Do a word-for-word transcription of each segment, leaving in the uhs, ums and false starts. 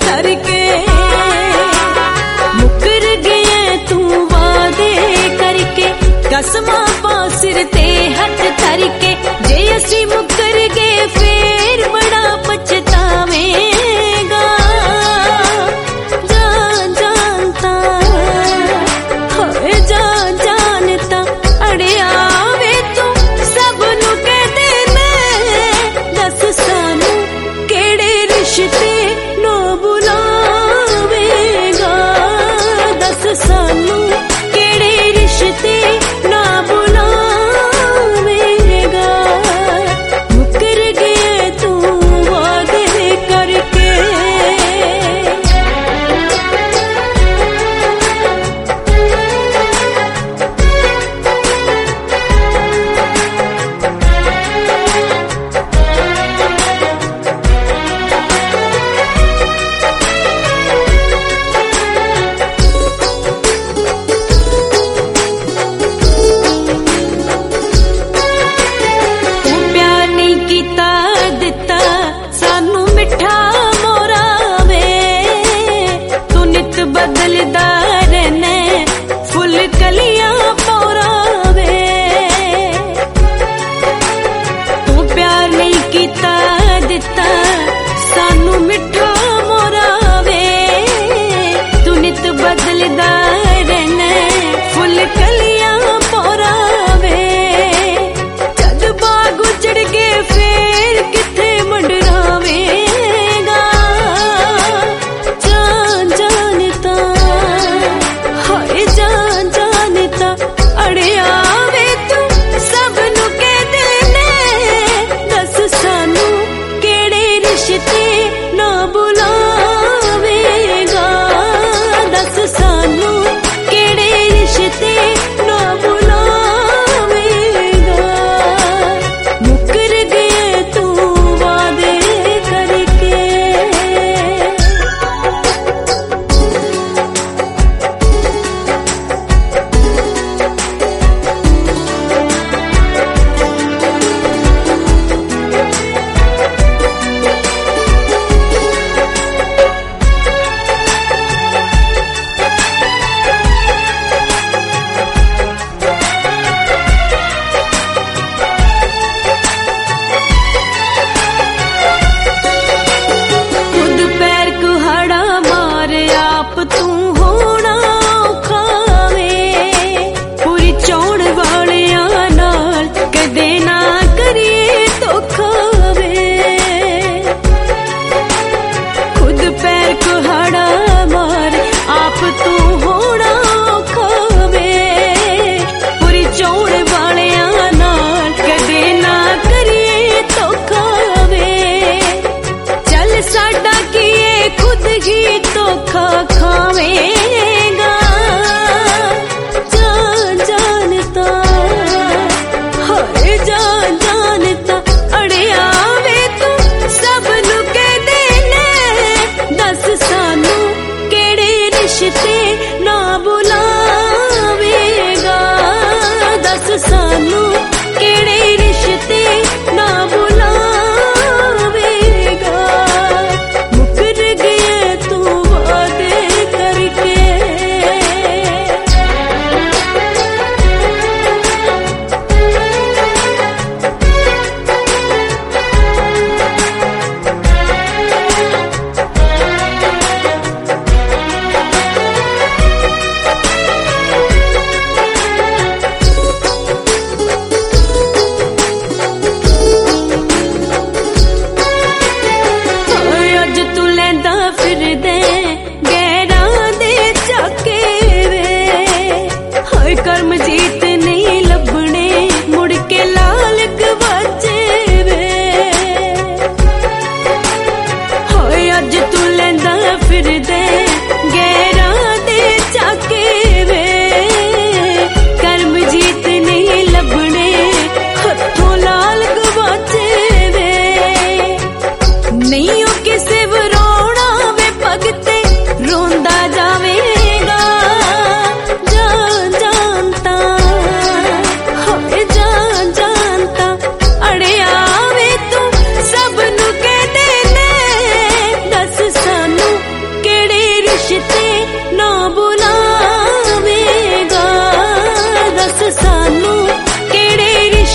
करके। मुकर गया तू वादे करके, कसमां पा सिर ते हथ धर के। जे असी मुकर गए फिर बड़ा पछतावेगा। जान जानता होए जान जानता अड़िया वे तू सब नू कह देना। दस सानू केड़े रिश्ते नो बुलावेगा। दस सानू केड़े रिश्ते ना बुलावेगा। मुकर गए तू वादे करके। तू प्यार नहीं कीता दिता सानू मिठा मोरा वे। तू नित बदलदा रहना फुल कलियां पौरा वे। तू प्यार नहीं कीता दिता सानू मिठा मोरा वे। तू नित बदलदा रहना फुल कलियां पौरा वे। जद बाग उजड़ के फिर किथे मंडरावेगा। जान जानता हाय जान जानता अड़िया वे तू सब नू कह देने। दस सानू केड़े रिश्ते ना बुलावेगा। दस सानू केड़े रिश्ते ना बुलावेगा। मुकर गए तू वादे करके। खुद पैर कुहाड़ा मार आप तू होना औखा वे। पूरी चौड़ वालियां नाल कदे ना करिए धोखा वे। खुद पैर कुहाड़ा मार आप तू होना औखा वे। पूरी चौड़ वालियां नाल कदे ना करिए धोखा वे। चल साडा किए खुद ही धोखा खावेगा। जान जानता हाय जान जानता अड़िया वे तू सब नू कह देने। दस सानू केड़े रिश्ते ना बुलावेगा। दस सानू केड़े रिश्ते ना बुलावेगा। मुकर गए तू वादे करके।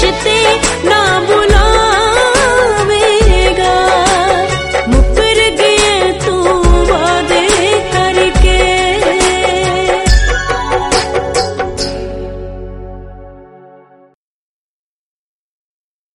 रिश्ते ना